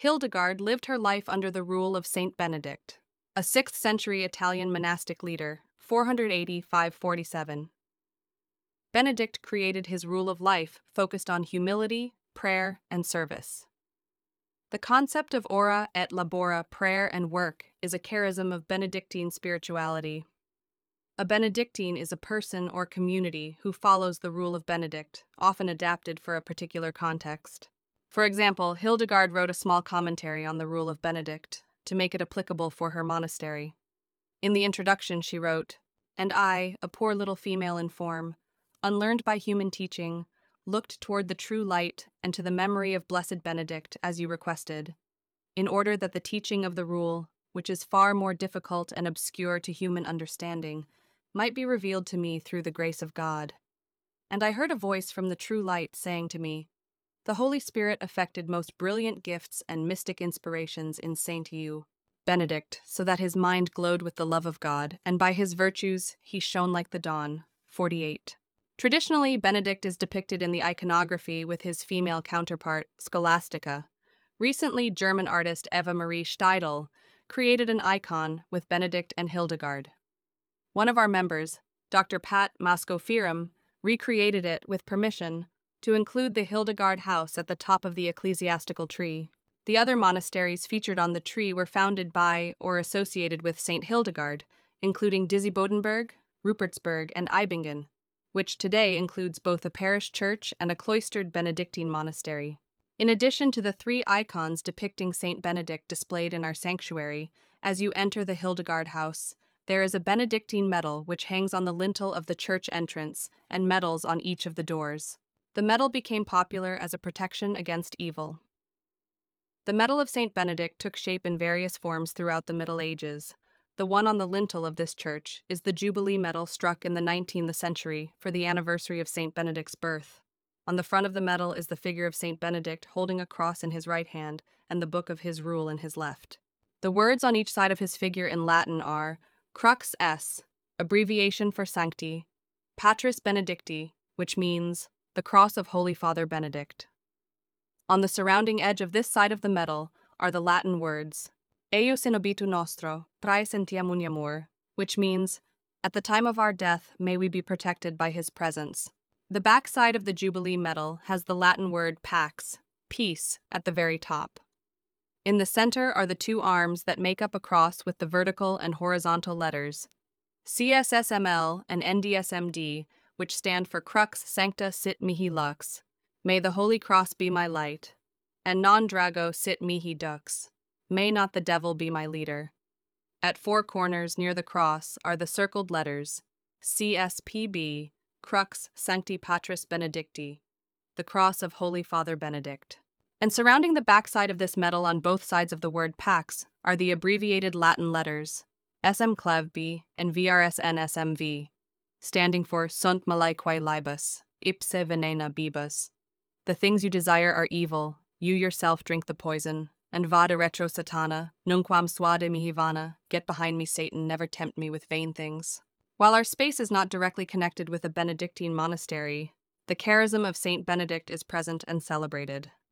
Hildegard lived her life under the rule of Saint Benedict, a 6th century Italian monastic leader, 480–547. Benedict created his rule of life focused on humility, prayer, and service. The concept of ora et labora, prayer and work, is a charism of Benedictine spirituality. A Benedictine is a person or community who follows the rule of Benedict, often adapted for a particular context. For example, Hildegard wrote a small commentary on the rule of Benedict to make it applicable for her monastery. In the introduction she wrote, "And I, a poor little female in form, unlearned by human teaching, looked toward the true light and to the memory of blessed Benedict as you requested, in order that the teaching of the rule, which is far more difficult and obscure to human understanding, might be revealed to me through the grace of God. And I heard a voice from the true light saying to me, 'The Holy Spirit effected most brilliant gifts and mystic inspirations in Saint You, Benedict, so that his mind glowed with the love of God, and by his virtues he shone like the dawn.' 48. Traditionally, Benedict is depicted in the iconography with his female counterpart, Scholastica. Recently, German artist Eva Marie Steidl created an icon with Benedict and Hildegard. One of our members, Dr. Pat Mascofirum, recreated it with permission to include the Hildegard house at the top of the ecclesiastical tree. The other monasteries featured on the tree were founded by or associated with St. Hildegard, including Disibodenberg, Rupertsberg, and Eibingen, which today includes both a parish church and a cloistered Benedictine monastery. In addition to the 3 icons depicting Saint Benedict displayed in our sanctuary, as you enter the Hildegard house, there is a Benedictine medal which hangs on the lintel of the church entrance and medals on each of the doors. The medal became popular as a protection against evil. The medal of Saint Benedict took shape in various forms throughout the Middle Ages. The one on the lintel of this church is the Jubilee medal struck in the 19th century for the anniversary of Saint Benedict's birth. On the front of the medal is the figure of Saint Benedict holding a cross in his right hand and the book of his rule in his left. The words on each side of his figure in Latin are Crux est, abbreviation for Sancti, Patris Benedicti, which means the cross of Holy Father Benedict. On the surrounding edge of this side of the medal are the Latin words Eius in obitu nostro, praesentiam uniamur, which means, at the time of our death may we be protected by his presence. The back side of the Jubilee medal has the Latin word pax, peace, at the very top. In the center are the 2 arms that make up a cross with the vertical and horizontal letters CSSML and NDSMD, which stand for Crux Sancta Sit Mihi Lux, may the Holy Cross be my light, and Non Drago Sit Mihi Dux, may not the devil be my leader. At 4 corners near the cross are the circled letters CSPB, Crux Sancti Patris Benedicti, the cross of Holy Father Benedict. And surrounding the backside of this medal on both sides of the word pax are the abbreviated Latin letters SM Clavbi and VRSN SMV, standing for Sunt Malaequae Libus, Ipse Venena Bibus. The things you desire are evil, you yourself drink the poison, and vada retro Satana, nunquam suade mihi vana, get behind me Satan, never tempt me with vain things. While our space is not directly connected with a Benedictine monastery, the charism of Saint Benedict is present and celebrated.